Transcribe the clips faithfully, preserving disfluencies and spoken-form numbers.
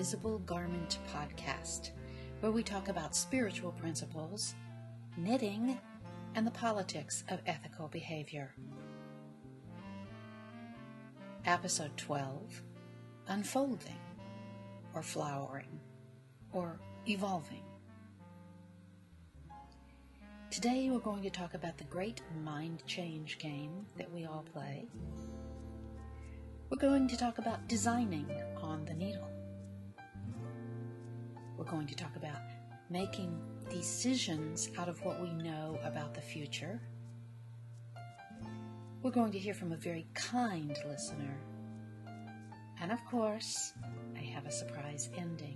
Invisible Garment podcast, where we talk about spiritual principles, knitting, and the politics of ethical behavior. Episode twelve, Unfolding, or Flowering, or Evolving. Today we're going to talk about the great mind change game that we all play. We're going to talk about designing on the needle. We're going to talk about making decisions out of what we know about the future. We're going to hear from a very kind listener. And of course, I have a surprise ending.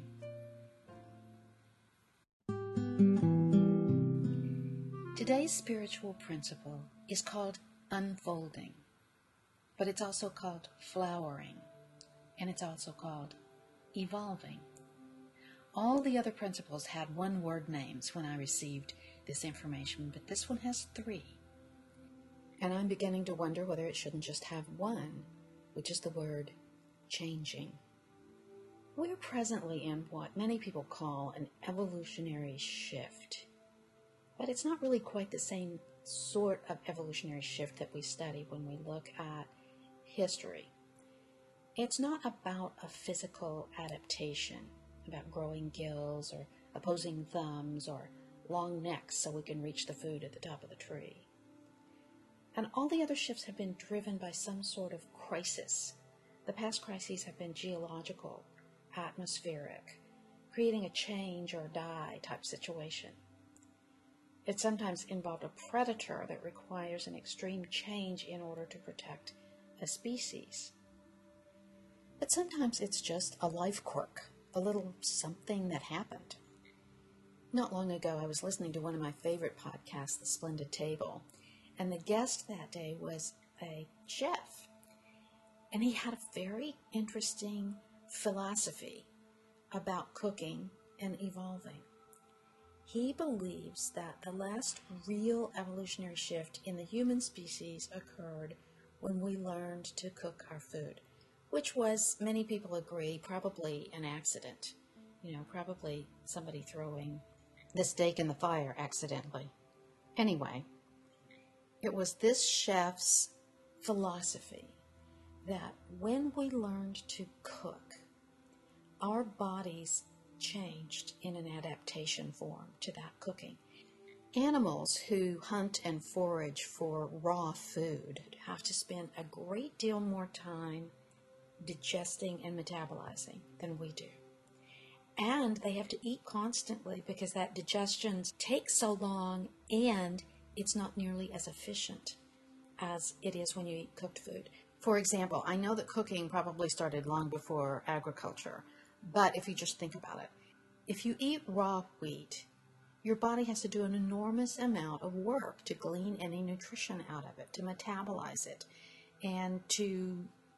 Today's spiritual principle is called unfolding, but it's also called flowering, and it's also called evolving. All the other principles had one-word names when I received this information, but this one has three. And I'm beginning to wonder whether it shouldn't just have one, which is the word changing. We're presently in what many people call an evolutionary shift. But it's not really quite the same sort of evolutionary shift that we study when we look at history. It's not about a physical adaptation, about growing gills or opposing thumbs or long necks so we can reach the food at the top of the tree. And all the other shifts have been driven by some sort of crisis. The past crises have been geological, atmospheric, creating a change or die type situation. It sometimes involved a predator that requires an extreme change in order to protect a species. But sometimes it's just a life quirk, a little something that happened. Not long ago, I was listening to one of my favorite podcasts, The Splendid Table, and the guest that day was a chef. And he had a very interesting philosophy about cooking and evolving. He believes that the last real evolutionary shift in the human species occurred when we learned to cook our food, which was, many people agree, probably an accident. You know, probably somebody throwing the steak in the fire accidentally. Anyway, it was this chef's philosophy that when we learned to cook, our bodies changed in an adaptation form to that cooking. Animals who hunt and forage for raw food have to spend a great deal more time digesting and metabolizing than we do. And they have to eat constantly because that digestion takes so long and it's not nearly as efficient as it is when you eat cooked food. For example, I know that cooking probably started long before agriculture, but if you just think about it, if you eat raw wheat, your body has to do an enormous amount of work to glean any nutrition out of it, to metabolize it, and to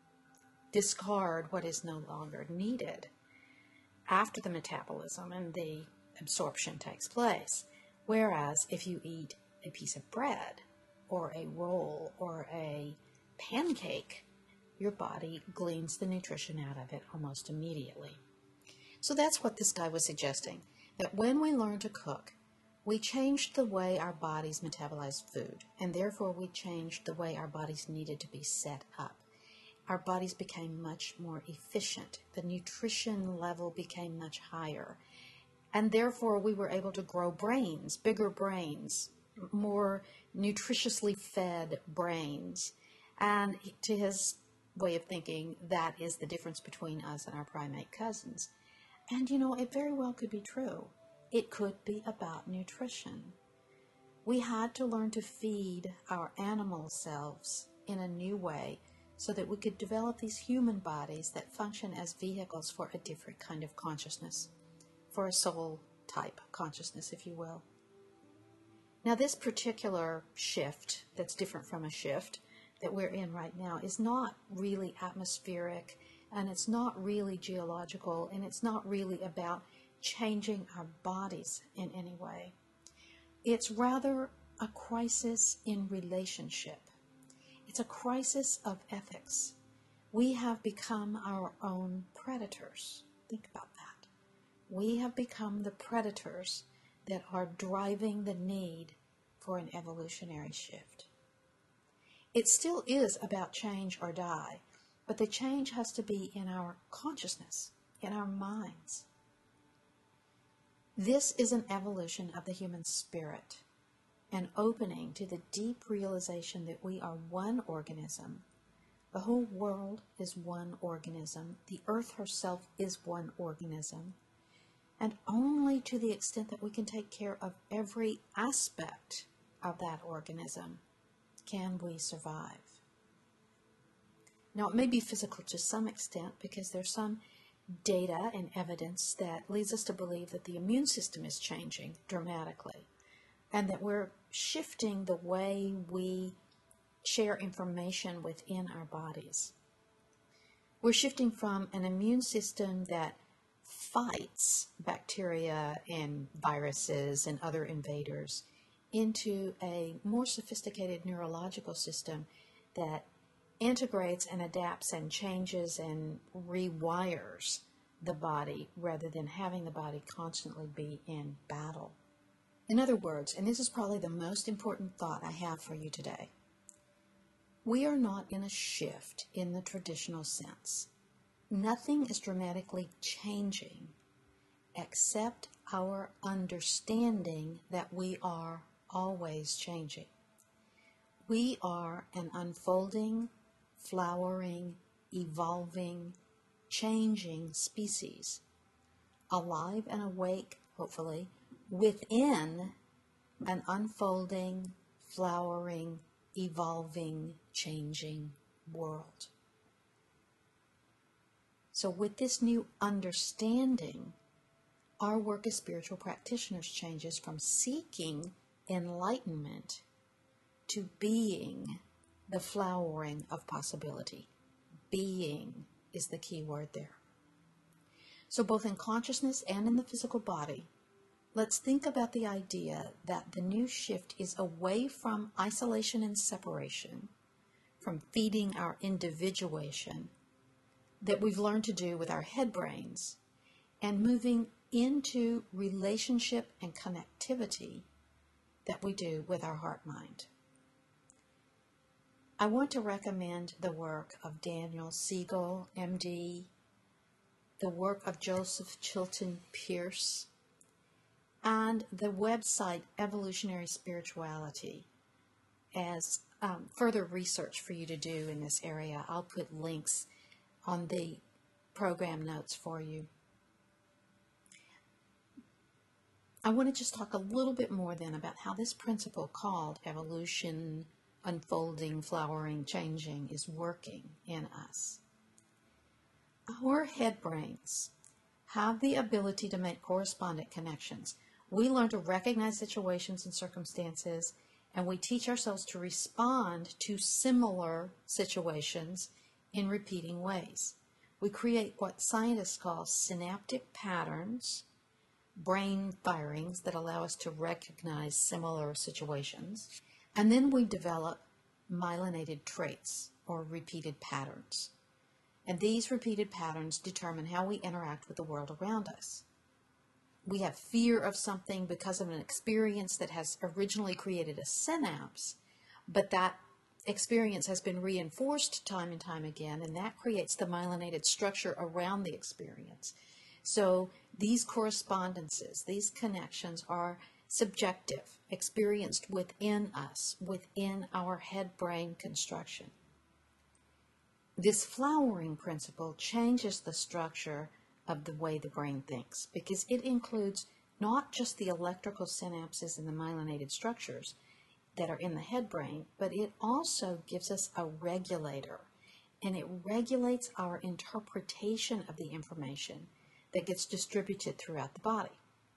discard what is no longer needed after the metabolism and the absorption takes place. Whereas if you eat a piece of bread or a roll or a pancake, your body gleans the nutrition out of it almost immediately. So that's what this guy was suggesting, that when we learn to cook, we changed the way our bodies metabolized food, and therefore we changed the way our bodies needed to be set up. Our bodies became much more efficient. The nutrition level became much higher, and therefore we were able to grow brains, bigger brains, more nutritiously fed brains. And to his way of thinking, that is the difference between us and our primate cousins. And you know, it very well could be true. It could be about nutrition. We had to learn to feed our animal selves in a new way so that we could develop these human bodies that function as vehicles for a different kind of consciousness, for a soul type consciousness, if you will. Now, this particular shift that's different from a shift that we're in right now is not really atmospheric, and it's not really geological, and it's not really about changing our bodies in any way. It's rather a crisis in relationship. It's a crisis of ethics. We have become our own predators. Think about that. we have become the predators that are driving the need for an evolutionary shift. It still is about change or die, but the change has to be in our consciousness, in our minds. This is an evolution of the human spirit, an opening to the deep realization that we are one organism. The whole world is one organism. The earth herself is one organism. And only to the extent that we can take care of every aspect of that organism can we survive. Now, it may be physical to some extent because there's some data and evidence that leads us to believe that the immune system is changing dramatically and that we're shifting the way we share information within our bodies. We're shifting from an immune system that fights bacteria and viruses and other invaders into a more sophisticated neurological system that integrates and adapts and changes and rewires the body rather than having the body constantly be in battle. In other words, and this is probably the most important thought I have for you today, we are not in a shift in the traditional sense. Nothing is dramatically changing except our understanding that we are always changing. We are an unfolding, flowering, evolving, changing species, alive and awake, hopefully, within an unfolding, flowering, evolving, changing world. So with this new understanding, our work as spiritual practitioners changes from seeking enlightenment to being the flowering of possibility. Being is the key word there. So both in consciousness and in the physical body, let's think about the idea that the new shift is away from isolation and separation, from feeding our individuation that we've learned to do with our head brains, and moving into relationship and connectivity that we do with our heart mind. I want to recommend the work of Daniel Siegel, M D, the work of Joseph Chilton Pierce, and the website Evolutionary Spirituality as um, further research for you to do in this area. I'll put links on the program notes for you. I want to just talk a little bit more then about how this principle called evolution, unfolding, flowering, changing is working in us. Our head brains have the ability to make correspondent connections. We learn to recognize situations and circumstances, and we teach ourselves to respond to similar situations in repeating ways. We create what scientists call synaptic patterns, brain firings that allow us to recognize similar situations, and then we develop myelinated traits or repeated patterns. And these repeated patterns determine how we interact with the world around us. We have fear of something because of an experience that has originally created a synapse, but that experience has been reinforced time and time again, and that creates the myelinated structure around the experience. So these correspondences, these connections are subjective, experienced within us, within our head-brain construction. This flowering principle changes the structure of the way the brain thinks because it includes not just the electrical synapses and the myelinated structures that are in the head brain, but it also gives us a regulator, and it regulates our interpretation of the information that gets distributed throughout the body.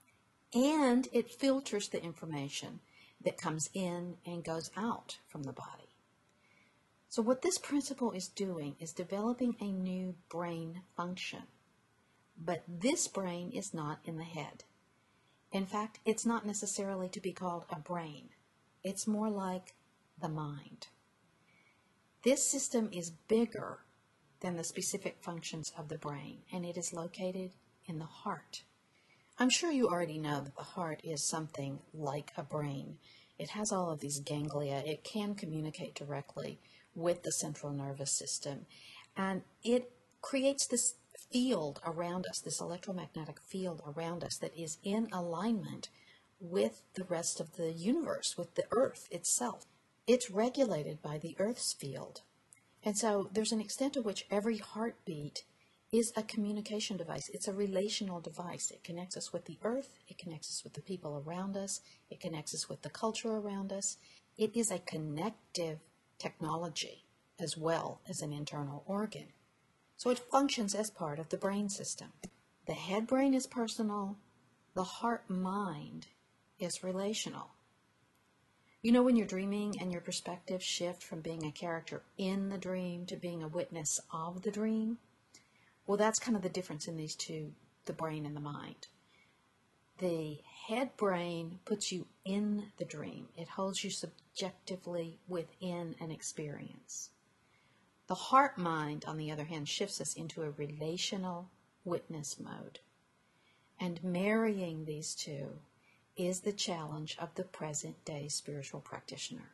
And it filters the information that comes in and goes out from the body. So what this principle is doing is developing a new brain function. But this brain is not in the head. In fact, it's not necessarily to be called a brain. It's more like the mind. This system is bigger than the specific functions of the brain, and it is located in the heart. I'm sure you already know that the heart is something like a brain. It has all of these ganglia. It can communicate directly with the central nervous system. And it creates this field around us, this electromagnetic field around us that is in alignment with the rest of the universe, with the earth itself. It's regulated by the earth's field. And so there's an extent to which every heartbeat is a communication device. It's a relational device. It connects us with the earth. It connects us with the people around us. It connects us with the culture around us. It is a connective technology as well as an internal organ. So it functions as part of the brain system. The head brain is personal. The heart mind is relational. You know, when you're dreaming and your perspective shift from being a character in the dream to being a witness of the dream? Well, that's kind of the difference in these two, the brain and the mind. The head brain puts you in the dream. It holds you subjectively within an experience. The heart mind, on the other hand, shifts us into a relational witness mode. And marrying these two is the challenge of the present day spiritual practitioner.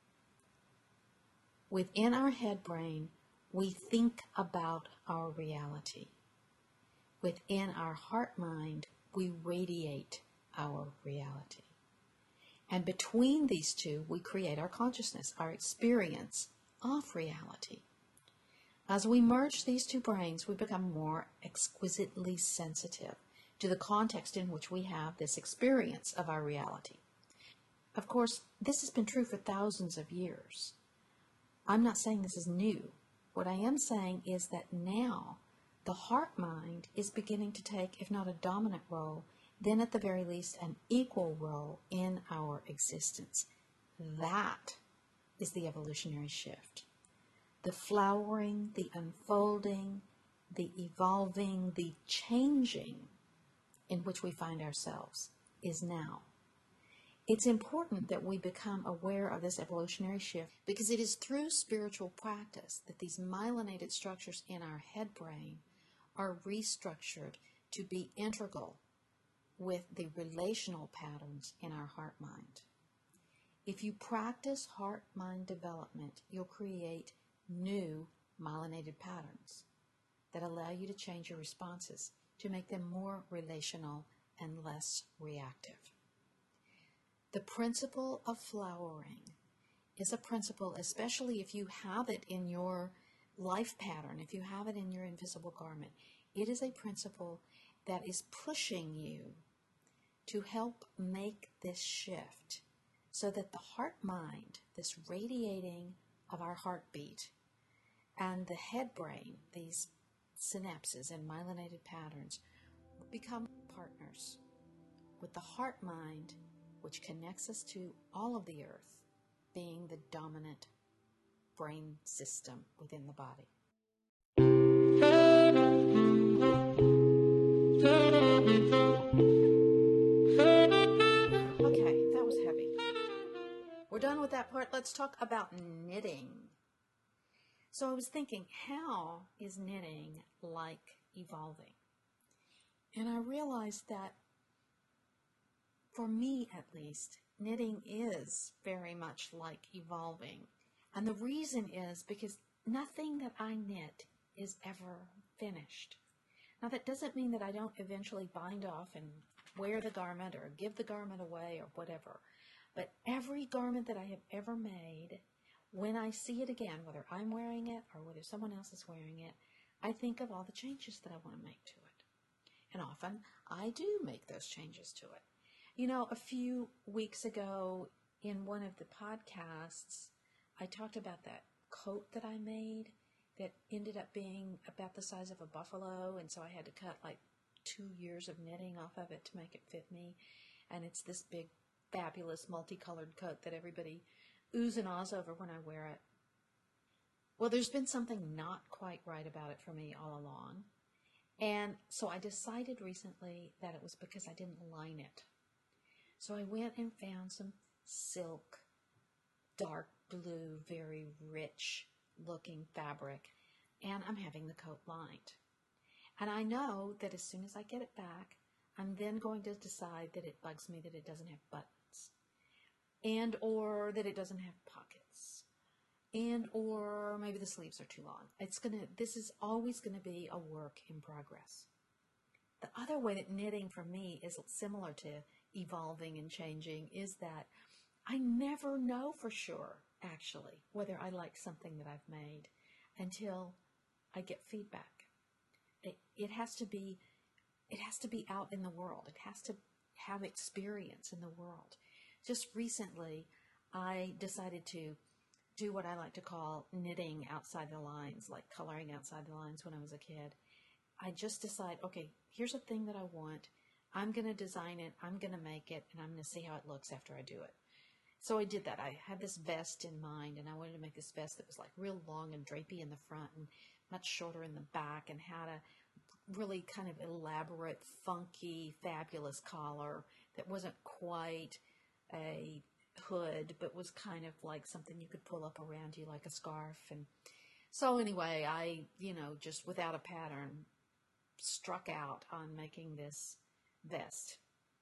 Within our head brain, we think about our reality. Within our heart mind, we radiate our reality. And between these two, we create our consciousness, our experience of reality. As we merge these two brains, we become more exquisitely sensitive to the context in which we have this experience of our reality. Of course, this has been true for thousands of years. I'm not saying this is new. What I am saying is that now the heart mind is beginning to take, if not a dominant role, then at the very least an equal role in our existence. That is the evolutionary shift. The flowering, the unfolding, the evolving, the changing in which we find ourselves is now. It's important that we become aware of this evolutionary shift because it is through spiritual practice that these myelinated structures in our head brain are restructured to be integral with the relational patterns in our heart mind. If you practice heart mind development, you'll create new myelinated patterns that allow you to change your responses to make them more relational and less reactive. The principle of flowering is a principle, especially if you have it in your life pattern, if you have it in your invisible garment, it is a principle that is pushing you to help make this shift so that the heart mind, this radiating of our heartbeat, and the head brain, these synapses and myelinated patterns, become partners with the heart mind, which connects us to all of the earth, being the dominant brain system within the body. Okay, that was heavy. We're done with that part. Let's talk about knitting. So I was thinking, how is knitting like evolving? And I realized that, for me at least, knitting is very much like evolving. And the reason is because nothing that I knit is ever finished. Now, that doesn't mean that I don't eventually bind off and wear the garment or give the garment away or whatever. But every garment that I have ever made, when I see it again, whether I'm wearing it or whether someone else is wearing it, I think of all the changes that I want to make to it. And often I do make those changes to it. You know, a few weeks ago in one of the podcasts, I talked about that coat that I made that ended up being about the size of a buffalo, and so I had to cut like two years of knitting off of it to make it fit me. And it's this big, fabulous, multicolored coat that everybody oohs and ahs over when I wear it. Well, there's been something not quite right about it for me all along. And so I decided recently that it was because I didn't line it. So I went and found some silk, dark blue, very rich looking fabric, and I'm having the coat lined. And I know that as soon as I get it back, I'm then going to decide that it bugs me that it doesn't have buttons, and or that it doesn't have pockets, and or maybe the sleeves are too long. It's gonna. This is always going to be a work in progress. The other way that knitting for me is similar to evolving and changing is that I never know for sure, actually, whether I like something that I've made until I get feedback. It, it has to be, it has to be out in the world. It has to have experience in the world. Just recently, I decided to do what I like to call knitting outside the lines, like coloring outside the lines when I was a kid. I just decide, okay, here's a thing that I want. I'm going to design it. I'm going to make it, and I'm going to see how it looks after I do it. So I did that. I had this vest in mind, and I wanted to make this vest that was like real long and drapey in the front and much shorter in the back, and had a really kind of elaborate, funky, fabulous collar that wasn't quite a hood, but was kind of like something you could pull up around you like a scarf. And so anyway, I, you know, just without a pattern, struck out on making this vest.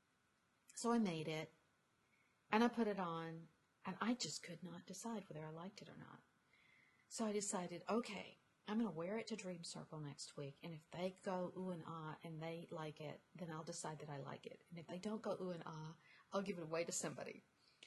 So I made it, and I put it on, and I just could not decide whether I liked it or not. So I decided, okay, I'm going to wear it to Dream Circle next week, and if they go ooh and ah and they like it, then I'll decide that I like it. And if they don't go ooh and ah, I'll give it away to somebody.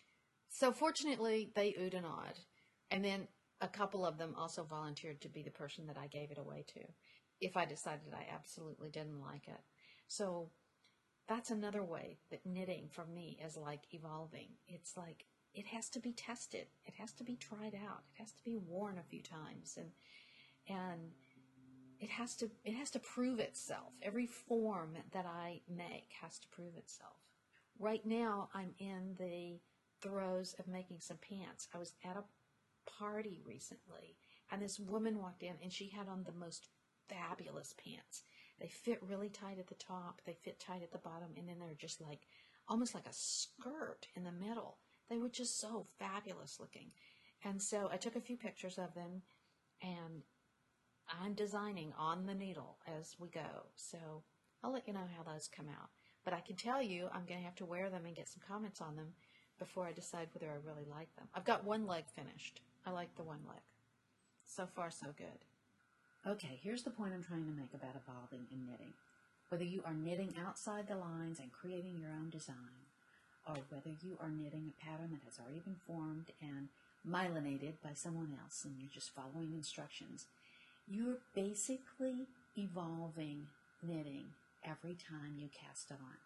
So fortunately, they oohed and ahhed, and then a couple of them also volunteered to be the person that I gave it away to if I decided I absolutely didn't like it. So that's another way that knitting for me is like evolving. It's like it has to be tested. It has to be tried out. It has to be worn a few times, and and it has to it has to prove itself. Every form that I make has to prove itself. Right now, I'm in the throes of making some pants. I was at a party recently, and this woman walked in, and she had on the most fabulous pants. They fit really tight at the top, they fit tight at the bottom, and then they're just like almost like a skirt in the middle. They were just so fabulous looking. And so I took a few pictures of them, and I'm designing on the needle as we go. So I'll let you know how those come out. But I can tell you I'm going to have to wear them and get some comments on them before I decide whether I really like them. I've got one leg finished. I like the one leg. So far, so good. Okay, here's the point I'm trying to make about evolving in knitting. Whether you are knitting outside the lines and creating your own design, or whether you are knitting a pattern that has already been formed and myelinated by someone else and you're just following instructions, you're basically evolving knitting every time you cast it on.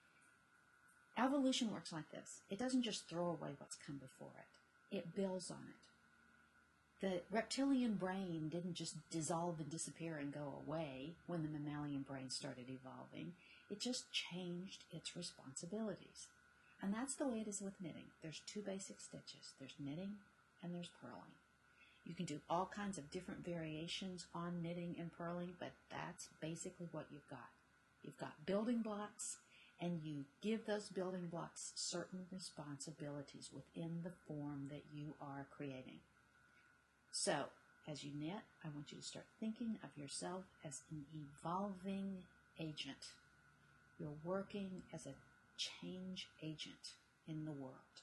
Evolution works like this. It doesn't just throw away what's come before it. It builds on it. The reptilian brain didn't just dissolve and disappear and go away when the mammalian brain started evolving. It just changed its responsibilities. And that's the way it is with knitting. There's two basic stitches. There's knitting and there's purling. You can do all kinds of different variations on knitting and purling, but that's basically what you've got. You've got building blocks, and you give those building blocks certain responsibilities within the form that you are creating. So, as you knit, I want you to start thinking of yourself as an evolving agent. You're working as a change agent in the world.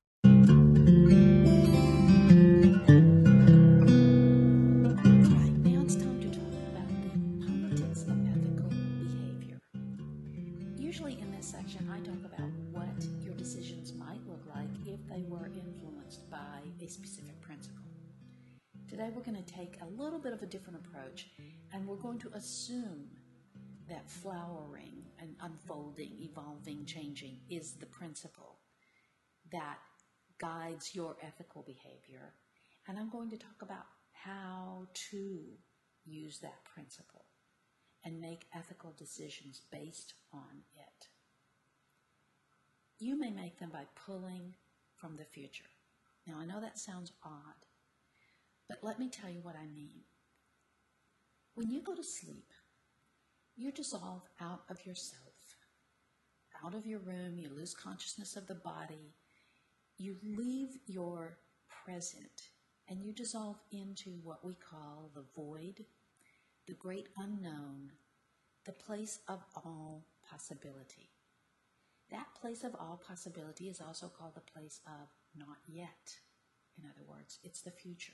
Right, now it's time to talk about the politics of ethical behavior. Usually in this section, I talk about what your decisions might look like if they were influenced by a specific principle. Today we're going to take a little bit of a different approach, and we're going to assume that flowering and unfolding, evolving, changing is the principle that guides your ethical behavior. And I'm going to talk about how to use that principle and make ethical decisions based on it. You may make them by pulling from the future. Now, I know that sounds odd, but let me tell you what I mean. When you go to sleep, you dissolve out of yourself, out of your room. You lose consciousness of the body. You leave your present, and you dissolve into what we call the void, the great unknown, the place of all possibility. That place of all possibility is also called the place of not yet. In other words, it's the future.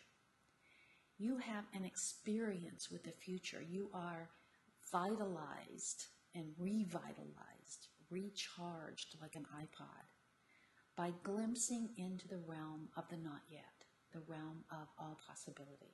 You have an experience with the future. You are vitalized and revitalized, recharged like an iPod by glimpsing into the realm of the not yet, the realm of all possibility.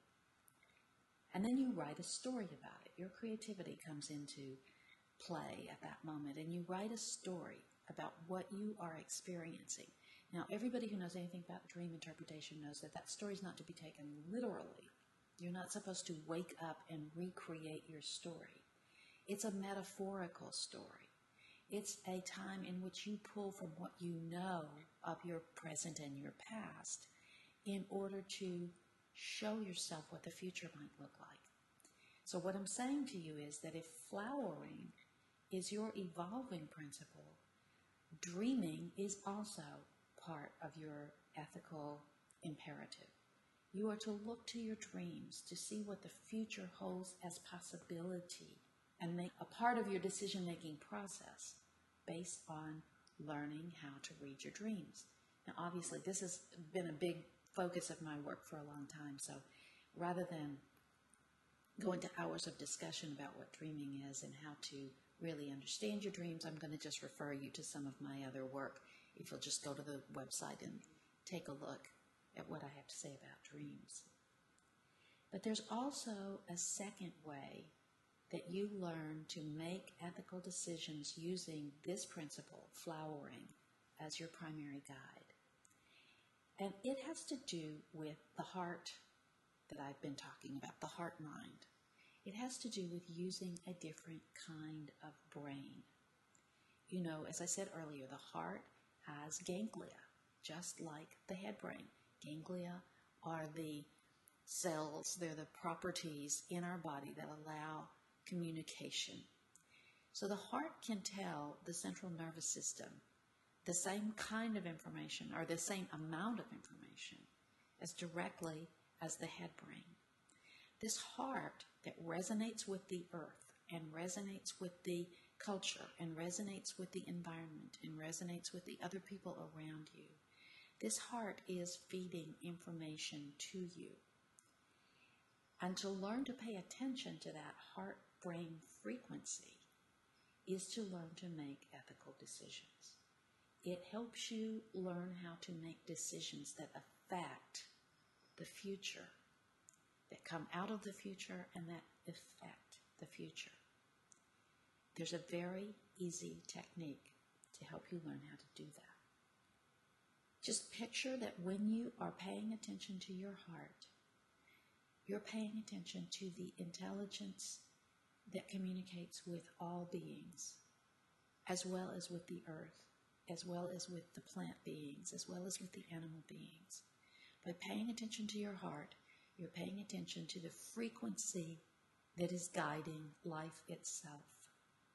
And then you write a story about it. Your creativity comes into play at that moment, and you write a story about what you are experiencing. Now, everybody who knows anything about dream interpretation knows that that story is not to be taken literally. You're not supposed to wake up and recreate your story. It's a metaphorical story. It's a time in which you pull from what you know of your present and your past in order to show yourself what the future might look like. So what I'm saying to you is that if flowering is your evolving principle, dreaming is also part of your ethical imperative. You are to look to your dreams to see what the future holds as possibility and make a part of your decision-making process based on learning how to read your dreams. Now, obviously, this has been a big focus of my work for a long time, so rather than go into hours of discussion about what dreaming is and how to really understand your dreams, I'm going to just refer you to some of my other work. If you'll just go to the website and take a look at what I have to say about dreams. But there's also a second way that you learn to make ethical decisions using this principle, flowering, as your primary guide. And it has to do with the heart that I've been talking about, the heart mind. It has to do with using a different kind of brain. You know, as I said earlier, the heart has ganglia, just like the head brain. Ganglia are the cells, they're the properties in our body that allow communication. So the heart can tell the central nervous system the same kind of information or the same amount of information as directly as the head brain. This heart that resonates with the earth and resonates with the culture and resonates with the environment and resonates with the other people around you. This heart is feeding information to you. And to learn to pay attention to that heart-brain frequency is to learn to make ethical decisions. It helps you learn how to make decisions that affect the future, that come out of the future and that affect the future. There's a very easy technique to help you learn how to do that. Just picture that when you are paying attention to your heart, you're paying attention to the intelligence that communicates with all beings, as well as with the earth, as well as with the plant beings, as well as with the animal beings. By paying attention to your heart, you're paying attention to the frequency that is guiding life itself.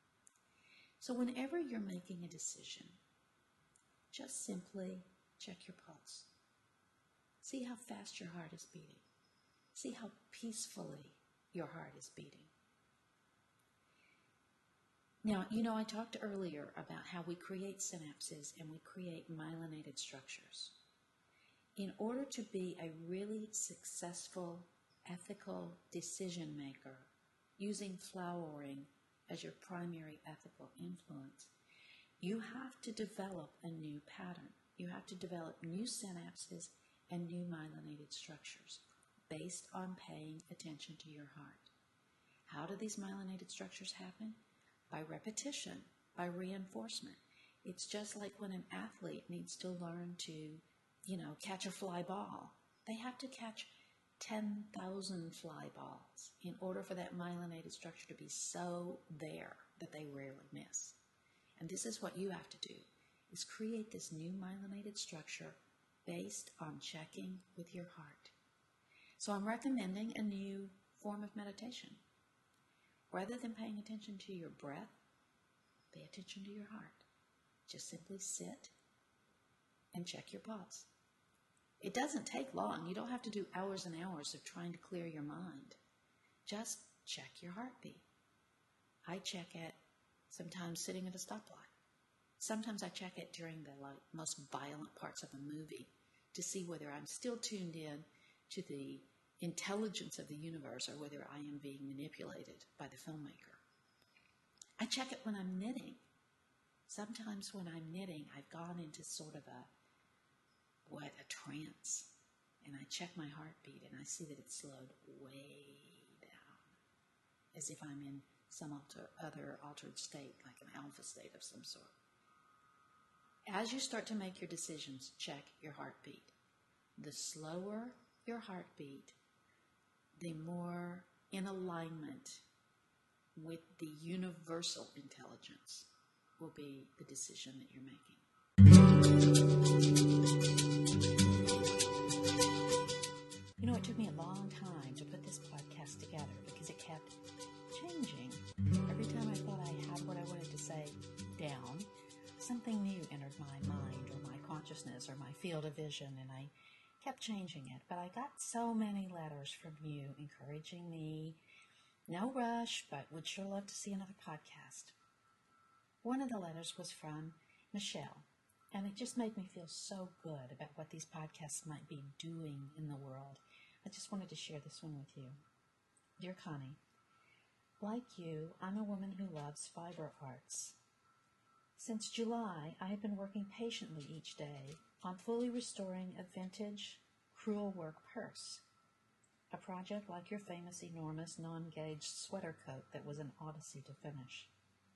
So whenever you're making a decision, just simply check your pulse. See how fast your heart is beating. See how peacefully your heart is beating. Now, you know, I talked earlier about how we create synapses and we create myelinated structures. In order to be a really successful, ethical decision maker, using flowering as your primary ethical influence, you have to develop a new pattern. You have to develop new synapses and new myelinated structures based on paying attention to your heart. How do these myelinated structures happen? By repetition, by reinforcement. It's just like when an athlete needs to learn to, you know, catch a fly ball. They have to catch ten thousand fly balls in order for that myelinated structure to be so there that they rarely miss. And this is what you have to do, is create this new myelinated structure based on checking with your heart. So I'm recommending a new form of meditation. Rather than paying attention to your breath, pay attention to your heart. Just simply sit and check your pulse. It doesn't take long. You don't have to do hours and hours of trying to clear your mind. Just check your heartbeat. I check it sometimes sitting at a stoplight. Sometimes I check it during the like, most violent parts of a movie to see whether I'm still tuned in to the intelligence of the universe or whether I am being manipulated by the filmmaker. I check it when I'm knitting. Sometimes when I'm knitting, I've gone into sort of a, what, a trance. And I check my heartbeat and I see that it's slowed way down, as if I'm in some alter, other altered state, like an alpha state of some sort. As you start to make your decisions, check your heartbeat. The slower your heartbeat, the more in alignment with the universal intelligence will be the decision that you're making. You know, it took me a long time to put this podcast together because it kept changing. Every time I thought I had what I wanted to say down, something new entered my mind or my consciousness or my field of vision, and I kept changing it. But I got so many letters from you encouraging me, no rush, but would sure love to see another podcast. One of the letters was from Michelle, and it just made me feel so good about what these podcasts might be doing in the world. I just wanted to share this one with you. Dear Connie, like you, I'm a woman who loves fiber arts. Since July, I have been working patiently each day on fully restoring a vintage crewel work purse, a project like your famous enormous non-gauge sweater coat that was an odyssey to finish.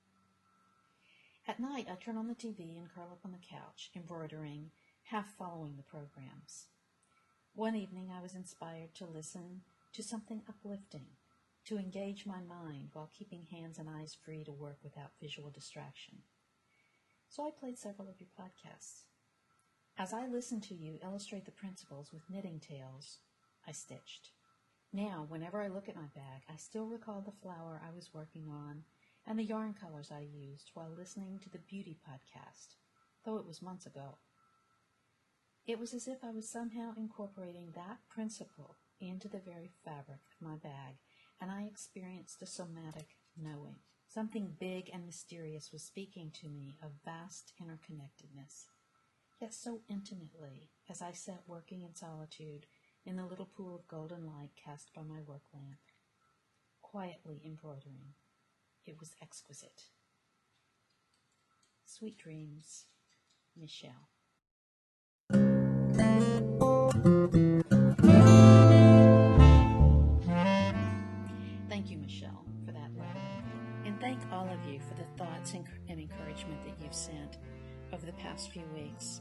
At night, I turn on the T V and curl up on the couch, embroidering, half following the programs. One evening, I was inspired to listen to something uplifting, to engage my mind while keeping hands and eyes free to work without visual distraction. So I played several of your podcasts. As I listened to you illustrate the principles with knitting tales, I stitched. Now, whenever I look at my bag, I still recall the flower I was working on and the yarn colors I used while listening to the beauty podcast, though it was months ago. It was as if I was somehow incorporating that principle into the very fabric of my bag, and I experienced a somatic knowing. Something big and mysterious was speaking to me of vast interconnectedness, yet so intimately as I sat working in solitude in the little pool of golden light cast by my work lamp, quietly embroidering. It was exquisite. Sweet dreams, Michelle. Thank you, Michelle, for that letter. And thank all of you for the thoughts and encouragement that you've sent over the past few weeks.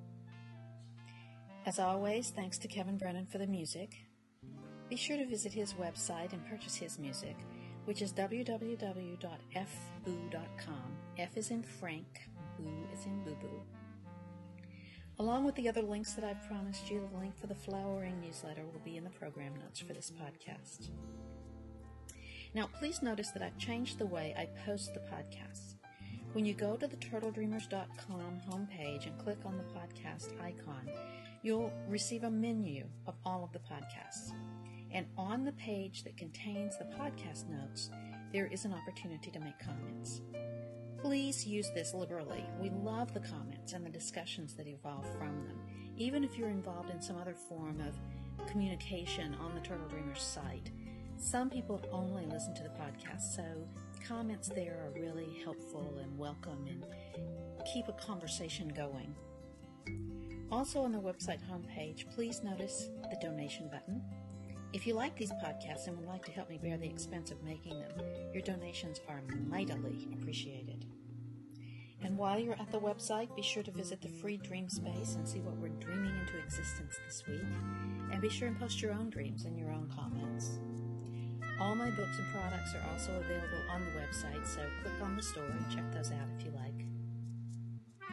As always, thanks to Kevin Brennan for the music. Be sure to visit his website and purchase his music, which is w w w dot f boo dot com. F is in Frank, Boo is in Boo Boo. Along with the other links that I've promised you, the link for the flowering newsletter will be in the program notes for this podcast. Now, please notice that I've changed the way I post the podcasts. When you go to the turtle dreamers dot com homepage and click on the podcast icon, you'll receive a menu of all of the podcasts. And on the page that contains the podcast notes, there is an opportunity to make comments. Please use this liberally. We love the comments and the discussions that evolve from them, even if you're involved in some other form of communication on the Turtle Dreamers site. Some people only listen to the podcast, so comments there are really helpful and welcome and keep a conversation going. Also on the website homepage, please notice the donation button. If you like these podcasts and would like to help me bear the expense of making them, your donations are mightily appreciated. And while you're at the website, be sure to visit the free dream space and see what we're dreaming into existence this week. And be sure and post your own dreams and your own comments. All my books and products are also available on the website, so click on the store and check those out if you like.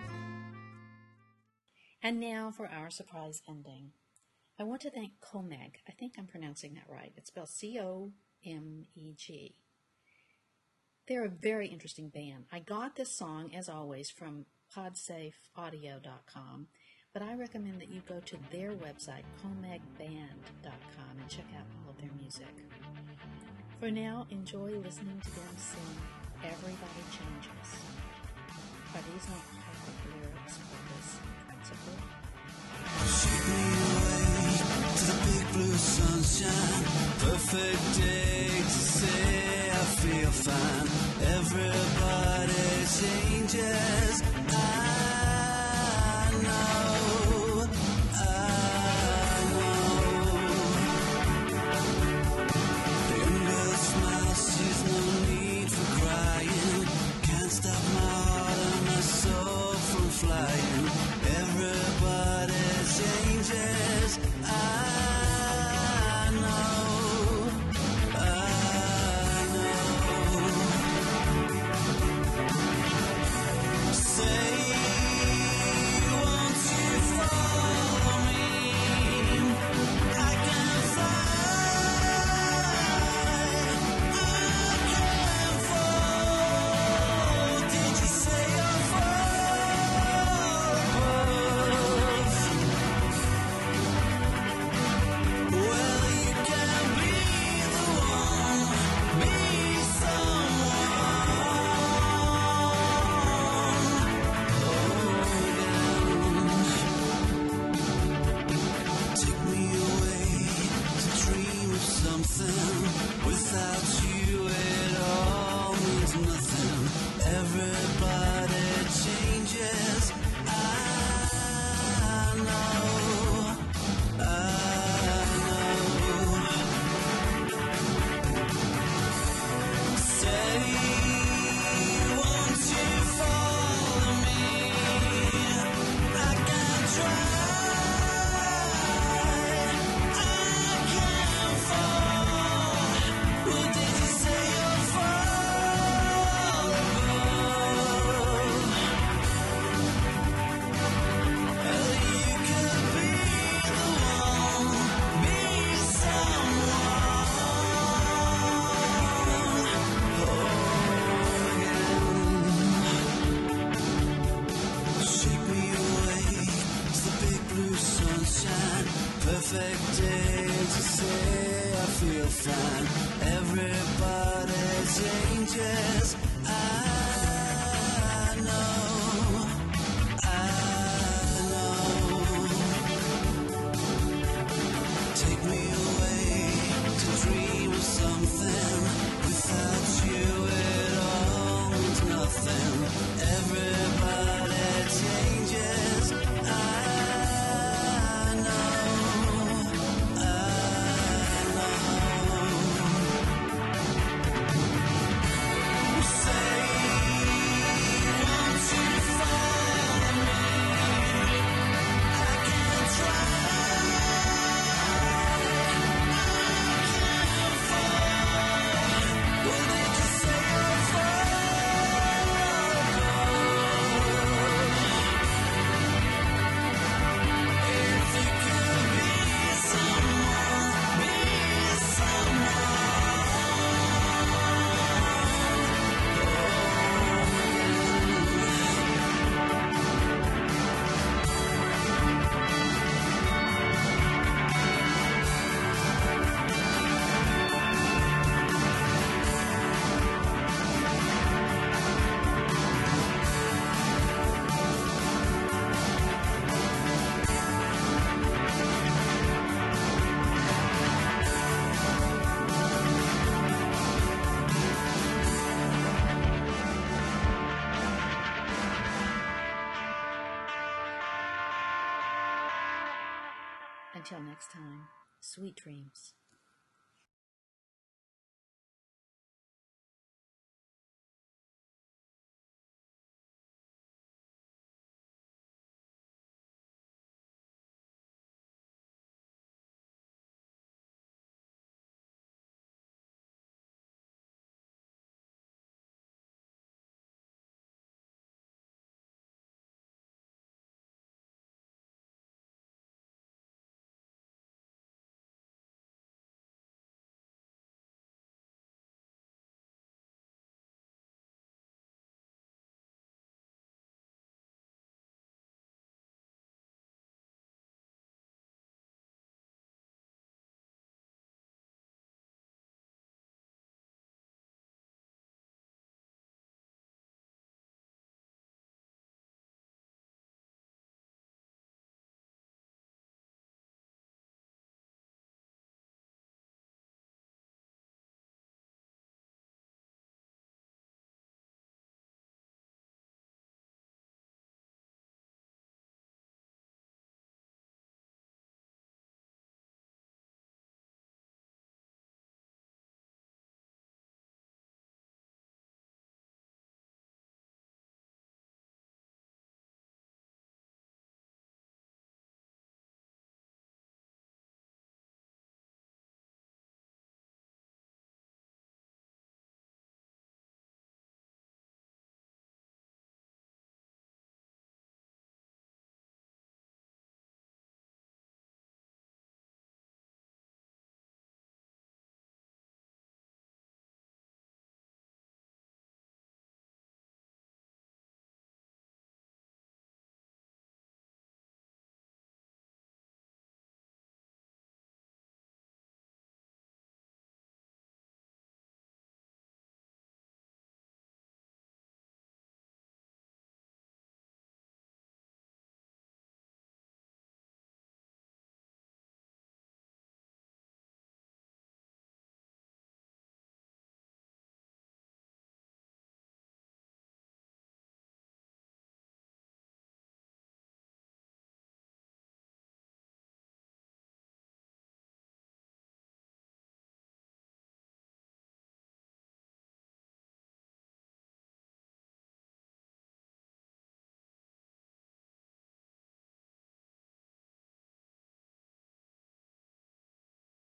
And now for our surprise ending. I want to thank Comeg. I think I'm pronouncing that right. It's spelled C O M E G. They're a very interesting band. I got this song, as always, from podsafe audio dot com, but I recommend that you go to their website, comeg band dot com, and check out all of their music. For now, enjoy listening to them sing Everybody changes. Are these not perfect lyrics for this principle? Shake me away to the big blue sunshine. Perfect day to say I feel fine. Everybody changes. I know, I know. The young girl smiles, she's no need for crying. Can't stop my heart and my soul from flying. Everybody changes. I know, I know. Say, won't you follow me? I can fly, I can fall. Did you say you're far above? Well, you can be the one, be someone. Take me away to dream of something. Without you, it all means nothing. Everybody changes. I know, I know. Say, won't you follow me? I can try, I can fall. Well, did you say you're far above? Well, you could be the one, be someone. Shake me away to the big blue sunshine. Perfect day to say I feel fine. Everybody changes. I know, I know. Take me away to dream of something. Without you, it all means nothing. Everybody changes. I know, I know. Say, won't you follow me? I can try, I can fall. Well, did you say you're far above? If you could be someone, be someone. Until next time, sweet dreams.